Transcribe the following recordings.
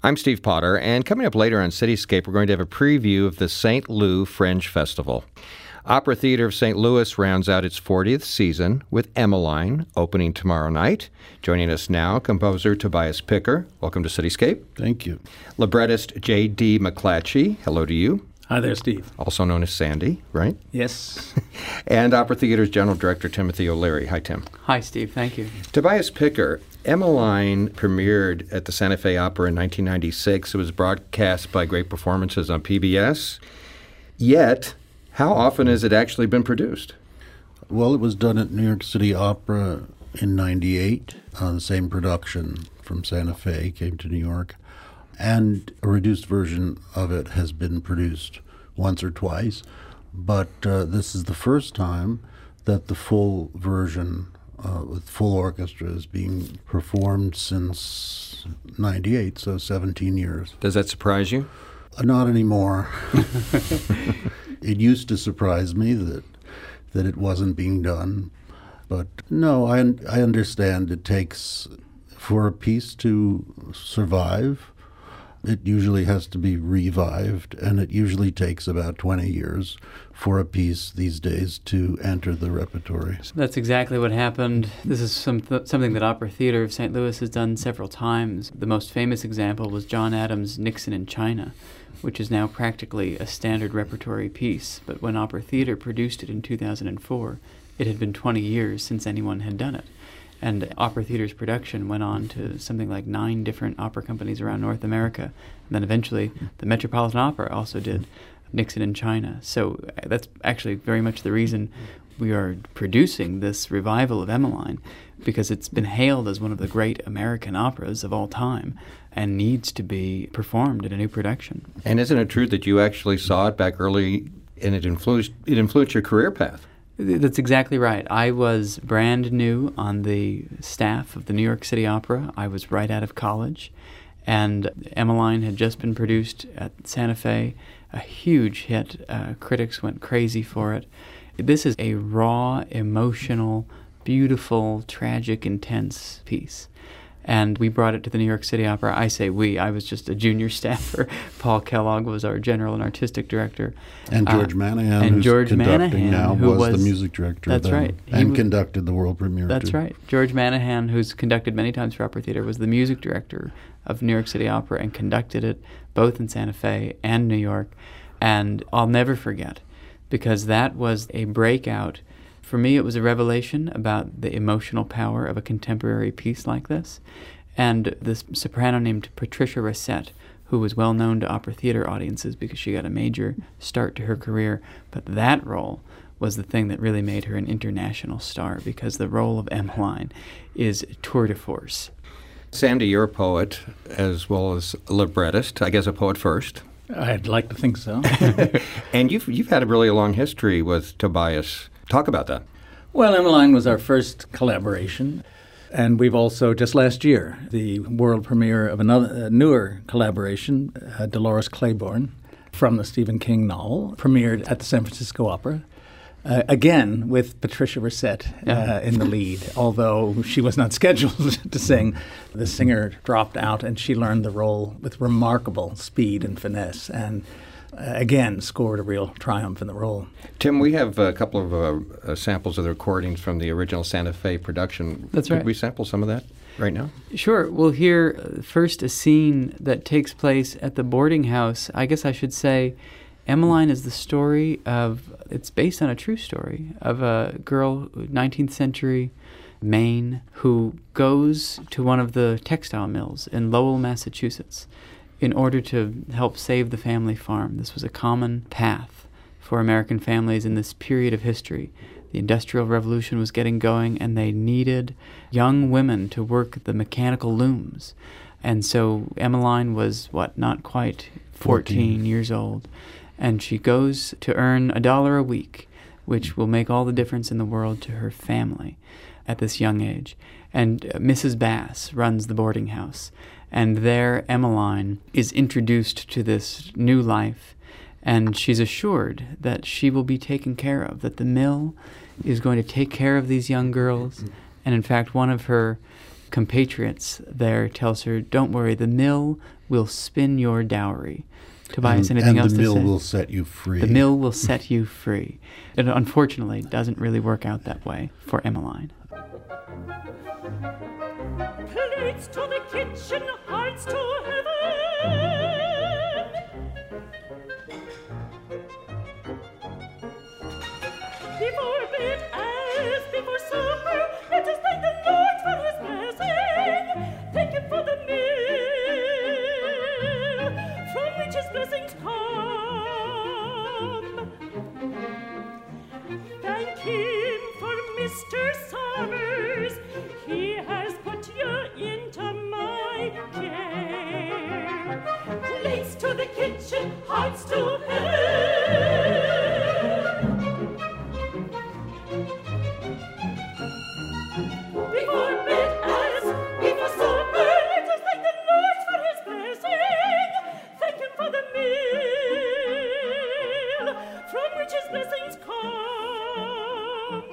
I'm Steve Potter, and coming up later on Cityscape, we're going to have a preview of the St. Lou Fringe Festival. Opera Theater of St. Louis rounds out its 40th season with Emmeline, opening tomorrow night. Joining us now, composer Tobias Picker. Welcome to Cityscape. Thank you. Librettist J.D. McClatchy. Hello to you. Hi there, Steve. Also known as Sandy, right? Yes. And Opera Theater's General Director Timothy O'Leary. Hi, Tim. Hi, Steve. Thank you. Tobias Picker, Emmeline premiered at the Santa Fe Opera in 1996. It was broadcast by Great Performances on PBS. Yet, how often has it actually been produced? Well, it was done at New York City Opera in 98. The same production from Santa Fe came to New York. And a reduced version of it has been produced once or twice. But this is the first time that the full version with full orchestra is being performed since 98, so 17 years. Does that surprise you? Not anymore. It used to surprise me that it wasn't being done. But no, I understand it takes, for a piece to survive, it usually has to be revived, and it usually takes about 20 years for a piece these days to enter the repertory. That's exactly what happened. This is something that Opera Theater of St. Louis has done several times. The most famous example was John Adams' Nixon in China, which is now practically a standard repertory piece. But when Opera Theater produced it in 2004, it had been 20 years since anyone had done it. And Opera Theater's production went on to something like 9 different opera companies around North America. And then eventually the Metropolitan Opera also did Nixon in China. So that's actually very much the reason we are producing this revival of Emmeline, because it's been hailed as one of the great American operas of all time and needs to be performed in a new production. And isn't it true that you actually saw it back early and it influenced your career path? That's exactly right. I was brand new on the staff of the New York City Opera. I was right out of college, and Emmeline had just been produced at Santa Fe, a huge hit. Critics went crazy for it. This is a raw, emotional, beautiful, tragic, intense piece. And we brought it to the New York City Opera. I say we. I was just a junior staffer. Paul Kellogg was our general and artistic director. And George Manahan, who's conducting now, was the music director. That's right. And conducted the world premiere, That's right. George Manahan, who's conducted many times for Opera Theater, was the music director of New York City Opera and conducted it both in Santa Fe and New York. And I'll never forget, because that was a breakout. For me, it was a revelation about the emotional power of a contemporary piece like this. And this soprano named Patricia Racette, who was well known to Opera Theater audiences because she got a major start to her career. But that role was the thing that really made her an international star, because the role of Emmeline is tour de force. Sandy, you're a poet as well as a librettist. I guess a poet first. I'd like to think so. And you've had a really long history with Tobias. Talk about that. Well, Emmeline was our first collaboration. And we've also, just last year, the world premiere of another newer collaboration, Dolores Claiborne, from the Stephen King novel, premiered at the San Francisco Opera. Again, with Patricia Racette in the lead, although she was not scheduled to sing. The singer dropped out, and she learned the role with remarkable speed and finesse, and again scored a real triumph in the role. Tim, we have a couple of samples of the recordings from the original Santa Fe production. That's right. Could we sample some of that right now? Sure. We'll hear first a scene that takes place at the boarding house. I guess I should say Emmeline is the story of, it's based on a true story, of a girl, 19th century Maine, who goes to one of the textile mills in Lowell, Massachusetts, in order to help save the family farm. This was a common path for American families in this period of history. The Industrial Revolution was getting going, and they needed young women to work the mechanical looms. And so Emmeline was, not quite 14 years old. And she goes to earn $1 a week, which will make all the difference in the world to her family at this young age. And Mrs. Bass runs the boarding house. And there Emmeline is introduced to this new life, and she's assured that she will be taken care of, that the mill is going to take care of these young girls. And in fact, one of her compatriots there tells her, "Don't worry, the mill will spin your dowry. Tobias, anything else to say? And the mill will set you free. The mill will set you free. It unfortunately doesn't really work out that way for Emmeline. Plates to the kitchen, hearts to heaven. Before bed as before supper, let us thank the Lord for his blessing. Thank him for the meal from which his blessings come. Thank him for Mr. Summers. He has put you into my care. Plates to the kitchen, hearts to heaven. Before bed as before supper, let us thank the Lord for his blessing. Thank him for the meal from which his blessings come.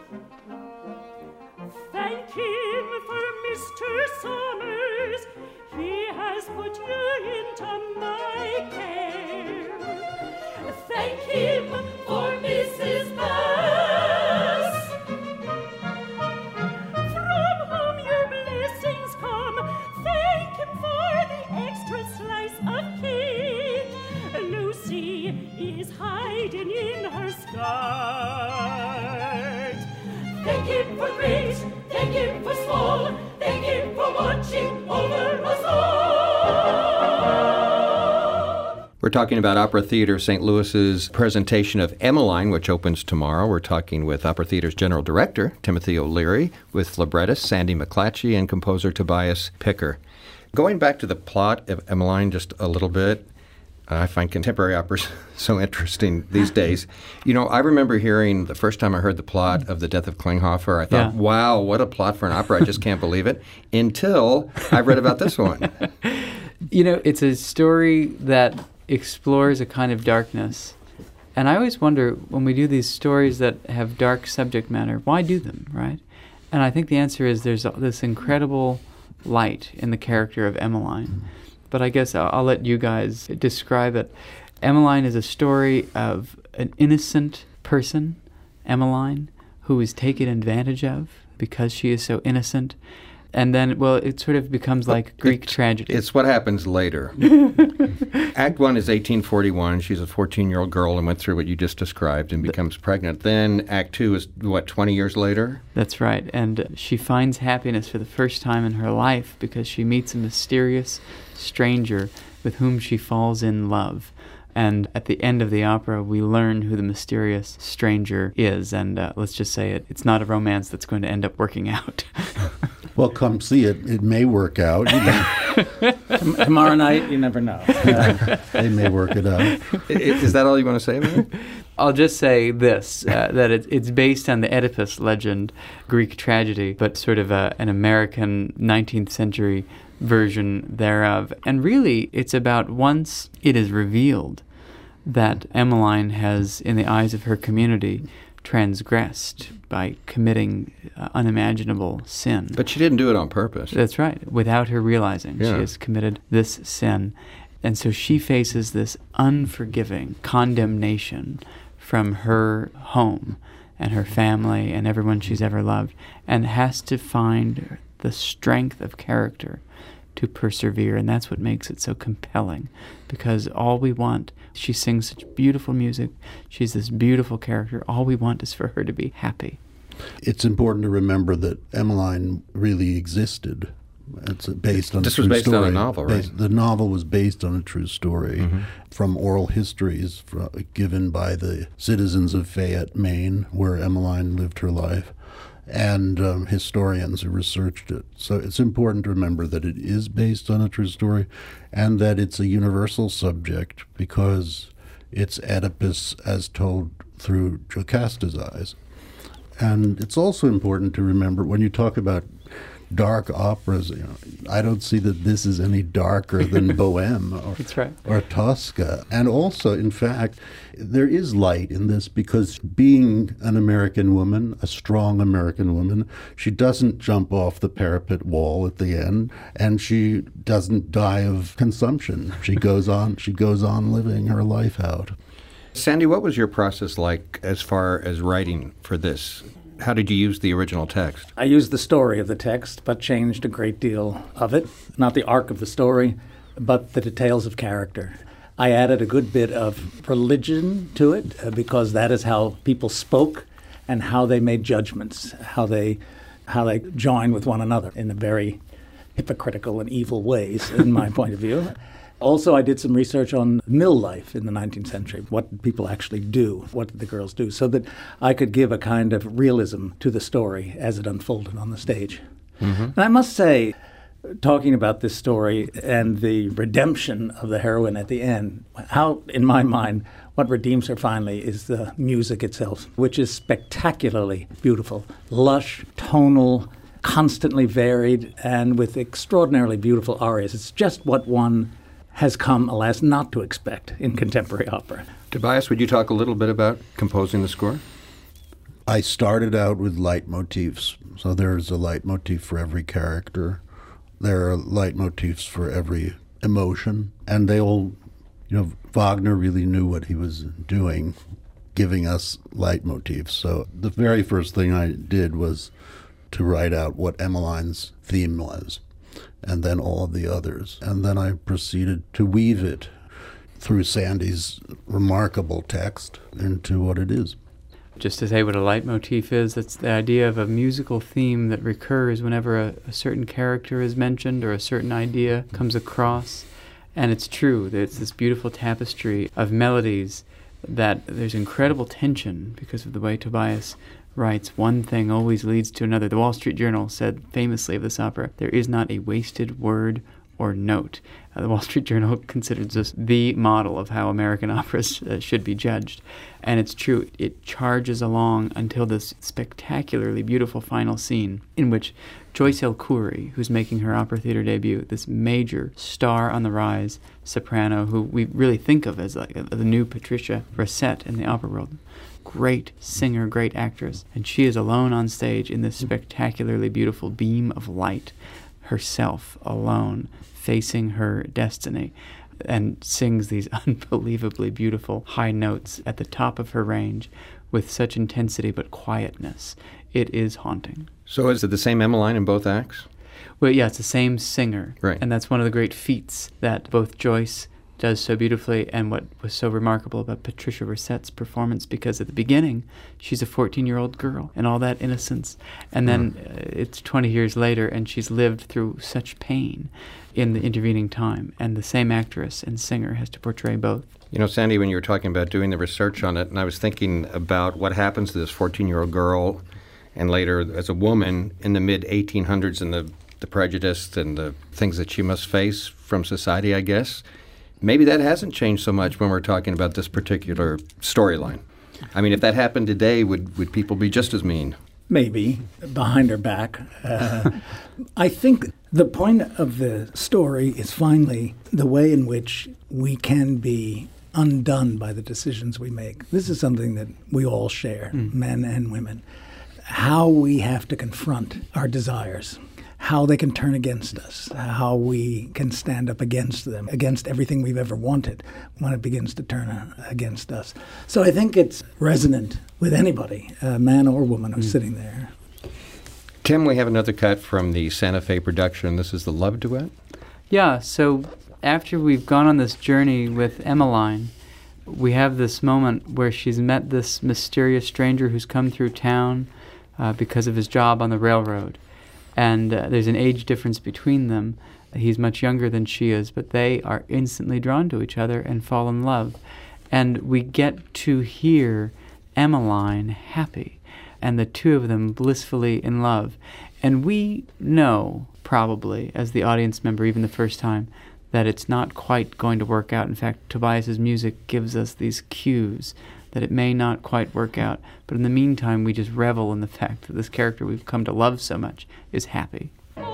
Thank him for Mr. Summers. He has put you into my care. Thank him for Mrs. Bass, from whom your blessings come. Thank him for the extra slice of cake. Lucy is hiding in her skirt. Thank him for great, thank him for small, thank him for watching over us all. We're talking about Opera Theater St. Louis's presentation of Emmeline, which opens tomorrow. We're talking with Opera Theater's General Director, Timothy O'Leary, with librettist Sandy McClatchy and composer Tobias Picker. Going back to the plot of Emmeline just a little bit, I find contemporary operas so interesting these days. You know, I remember hearing the first time I heard the plot of The Death of Klinghoffer, I thought, wow, what a plot for an opera. I just can't believe it. Until I read about this one. You know, it's a story that explores a kind of darkness. And I always wonder, when we do these stories that have dark subject matter, why do them, right? And I think the answer is there's this incredible light in the character of Emmeline. But I guess I'll let you guys describe it. Emmeline is a story of an innocent person, Emmeline, who is taken advantage of because she is so innocent. And then, well, it sort of becomes like Greek tragedy. It's what happens later. Act 1 is 1841. She's a 14-year-old girl and went through what you just described and becomes pregnant. Then Act 2 is, 20 years later? That's right. And she finds happiness for the first time in her life because she meets a mysterious stranger with whom she falls in love. And at the end of the opera, we learn who the mysterious stranger is. And let's just say it's not a romance that's going to end up working out. Well, come see it. It may work out. You know. Tomorrow night, you never know. They may work it out. Is that all you want to say about it? I'll just say this, that it's based on the Oedipus legend, Greek tragedy, but sort of an American 19th century version thereof. And really, it's about once it is revealed that Emmeline has, in the eyes of her community, transgressed by committing unimaginable sin. But she didn't do it on purpose. That's right. Without her realizing, she has committed this sin. And so she faces this unforgiving condemnation from her home and her family and everyone she's ever loved, and has to find the strength of character to persevere. And that's what makes it so compelling, because all we want, she sings such beautiful music, she's this beautiful character, all we want is for her to be happy. It's important to remember that Emmeline really existed. It's based on this a true was based story. on a novel, right? The novel was based on a true story from oral histories given by the citizens of Fayette, Maine, where Emmeline lived her life, and historians who researched it. So it's important to remember that it is based on a true story and that it's a universal subject because it's Oedipus as told through Jocasta's eyes. And it's also important to remember when you talk about dark operas. I don't see that this is any darker than Bohème That's right. or Tosca. And also, in fact, there is light in this because being an American woman, a strong American woman, she doesn't jump off the parapet wall at the end, and she doesn't die of consumption. She goes on living her life out. Sandy, what was your process like as far as writing for this? How did you use the original text? I used the story of the text, but changed a great deal of it. Not the arc of the story, but the details of character. I added a good bit of religion to it because that is how people spoke and how they made judgments, how they joined with one another in a very hypocritical and evil ways, in my point of view. Also, I did some research on mill life in the 19th century. What did people actually do? What did the girls do? So that I could give a kind of realism to the story as it unfolded on the stage. Mm-hmm. And I must say, talking about this story and the redemption of the heroine at the end, how, in my mind, what redeems her finally is the music itself, which is spectacularly beautiful, lush, tonal, constantly varied, and with extraordinarily beautiful arias. It's just what one has come, alas, not to expect in contemporary opera. Tobias, would you talk a little bit about composing the score? I started out with leitmotifs. So there's a leitmotif for every character. There are leitmotifs for every emotion. And they all, Wagner really knew what he was doing, giving us leitmotifs. So the very first thing I did was to write out what Emmeline's theme was, and then all of the others. And then I proceeded to weave it through Sandy's remarkable text into what it is. Just to say what a leitmotif is, it's the idea of a musical theme that recurs whenever a certain character is mentioned or a certain idea comes across. And it's true, it's this beautiful tapestry of melodies that there's incredible tension because of the way Tobias writes. One thing always leads to another. The Wall Street Journal said famously of this opera, there is not a wasted word or note. The Wall Street Journal considers this the model of how American operas should be judged. And it's true, it charges along until this spectacularly beautiful final scene in which Joyce L. Khoury, who's making her opera theater debut, this major star on the rise soprano who we really think of as like the new Patricia Racette in the opera world, great singer, great actress, and she is alone on stage in this spectacularly beautiful beam of light, herself alone, facing her destiny, and sings these unbelievably beautiful high notes at the top of her range with such intensity but quietness. It is haunting. So is it the same Emmeline in both acts? Well, yeah, it's the same singer. Right. And that's one of the great feats that both Joyce does so beautifully, and what was so remarkable about Patricia Racette's performance, because at the beginning she's a 14-year-old girl and all that innocence, and then it's 20 years later and she's lived through such pain in the intervening time, and the same actress and singer has to portray both. Sandy, when you were talking about doing the research on it, and I was thinking about what happens to this 14-year-old girl and later as a woman in the mid-1800s and the prejudice and the things that she must face from society, I guess. Maybe that hasn't changed so much when we're talking about this particular storyline. I mean, if that happened today, would people be just as mean? Maybe, behind her back. I think the point of the story is finally the way in which we can be undone by the decisions we make. This is something that we all share, men and women. How we have to confront our desires, how they can turn against us, how we can stand up against them, against everything we've ever wanted when it begins to turn against us. So I think it's resonant with anybody, man or woman who's sitting there. Tim, we have another cut from the Santa Fe production. This is the Love Duet? Yeah, so after we've gone on this journey with Emmeline, we have this moment where she's met this mysterious stranger who's come through town because of his job on the railroad. And there's an age difference between them. He's much younger than she is, but they are instantly drawn to each other and fall in love. And we get to hear Emmeline happy, and the two of them blissfully in love. And we know, probably, as the audience member, even the first time, that it's not quite going to work out. In fact, Tobias's music gives us these cues that it may not quite work out. But in the meantime, we just revel in the fact that this character we've come to love so much is happy.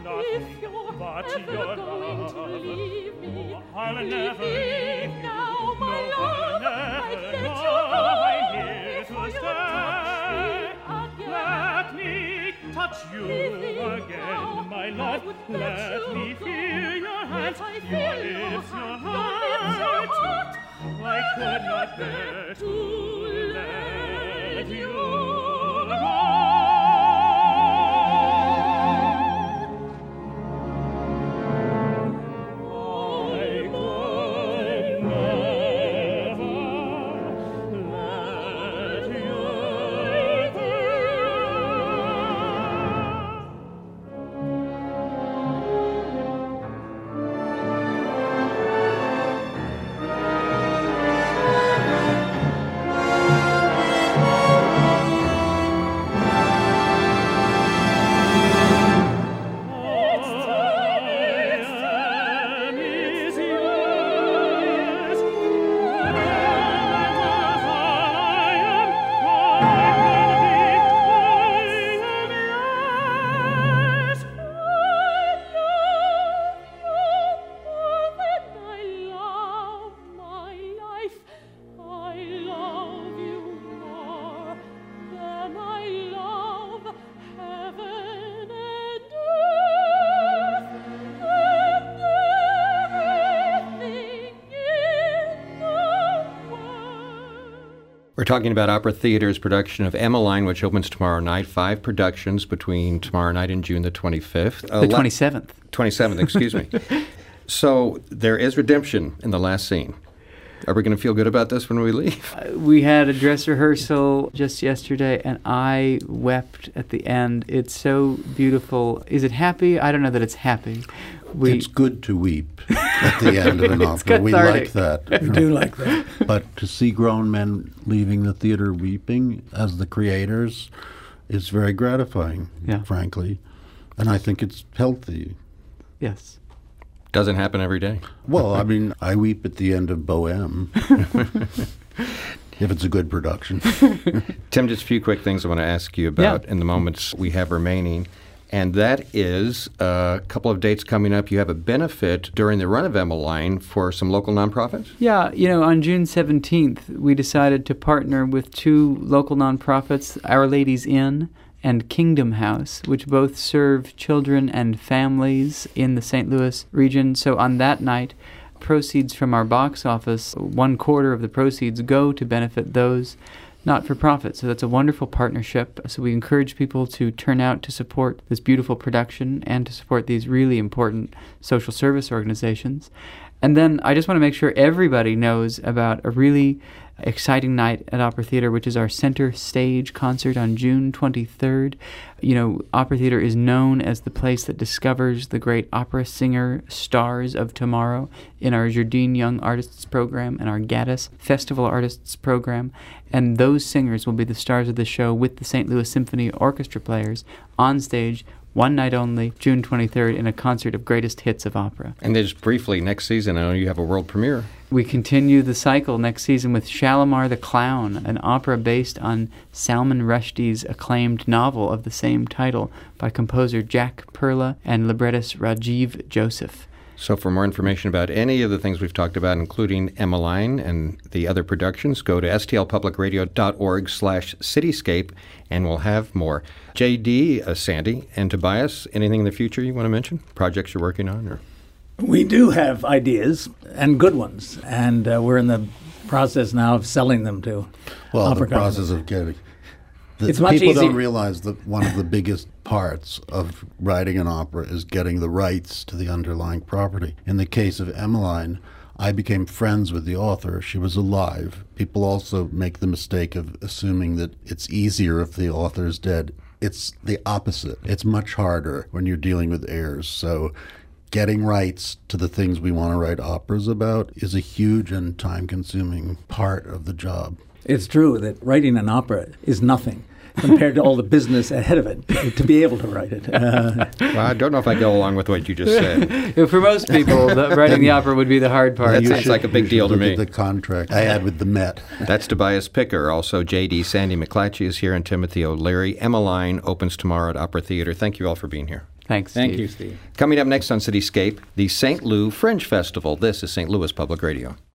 If you're but ever your going to love. leave me, I'll leave never me leave you. now, my No, love. I'll I'd never. let No, you go I'm here if to you stay. touch me again. Let me touch you Leave me again, now, my I love. would let Let you me go. feel your hands, If I your feel your lips, your lips, your heart. heart, I could not bear to let you go. I could never let you go. We're talking about Opera Theater's production of Emmeline, which opens tomorrow night. 5 productions between tomorrow night and June the 25th. The 27th. 27th, excuse me. So there is redemption in the last scene. Are we going to feel good about this when we leave? We had a dress rehearsal just yesterday, and I wept at the end. It's so beautiful. Is it happy? I don't know that it's happy. It's good to weep at the end of an opera. We like that. We do like that. But to see grown men leaving the theater weeping as the creators is very gratifying, Yeah. frankly. And I think it's healthy. Yes. Doesn't happen every day. Well, I mean, I weep at the end of Bohème. If it's a good production. Tim, just a few quick things I want to ask you about in the moments we have remaining. And that is a couple of dates coming up. You have a benefit during the run of Emmeline for some local nonprofits? Yeah, on June 17th, we decided to partner with 2 local nonprofits, Our Lady's Inn and Kingdom House, which both serve children and families in the St. Louis region. So on that night, proceeds from our box office, 1/4 of the proceeds go to benefit those not-for-profit. So that's a wonderful partnership. So we encourage people to turn out to support this beautiful production and to support these really important social service organizations. And then I just want to make sure everybody knows about a really exciting night at Opera Theater, which is our Center Stage concert on June 23rd. Opera Theater is known as the place that discovers the great opera singer stars of tomorrow in our Jardine Young Artists program and our Gaddis Festival Artists program. And those singers will be the stars of the show with the St. Louis Symphony Orchestra players on stage, one night only, June 23rd, in a concert of greatest hits of opera. And just briefly, next season, I know you have a world premiere. We continue the cycle next season with Shalimar the Clown, an opera based on Salman Rushdie's acclaimed novel of the same title by composer Jack Perla and librettist Rajiv Joseph. So for more information about any of the things we've talked about, including Emmeline and the other productions, go to stlpublicradio.org/cityscape, and we'll have more. J.D., Sandy, and Tobias, anything in the future you want to mention? Projects you're working on? Or We do have ideas, and good ones, and we're in the process now of selling them to opera the process companies. of getting... It's much people easier. don't realize that one of the biggest parts of writing an opera is getting the rights to the underlying property. In the case of Emmeline, I became friends with the author. She was alive. People also make the mistake of assuming that it's easier if the author's dead. It's the opposite. It's much harder when you're dealing with heirs. So getting rights to the things we want to write operas about is a huge and time-consuming part of the job. It's true that writing an opera is nothing compared to all the business ahead of it to be able to write it. Well, I don't know if I go along with what you just said. For most people, writing the opera would be the hard part. That sounds like a big deal to Look me. at the contract I had with the Met. That's Tobias Picker. Also, J.D. Sandy McClatchy is here, and Timothy O'Leary. Emmeline opens tomorrow at Opera Theater. Thank you all for being here. Thanks, Thank Steve. you, Steve. Coming up next on Cityscape, the St. Lou Fringe Festival. This is St. Louis Public Radio.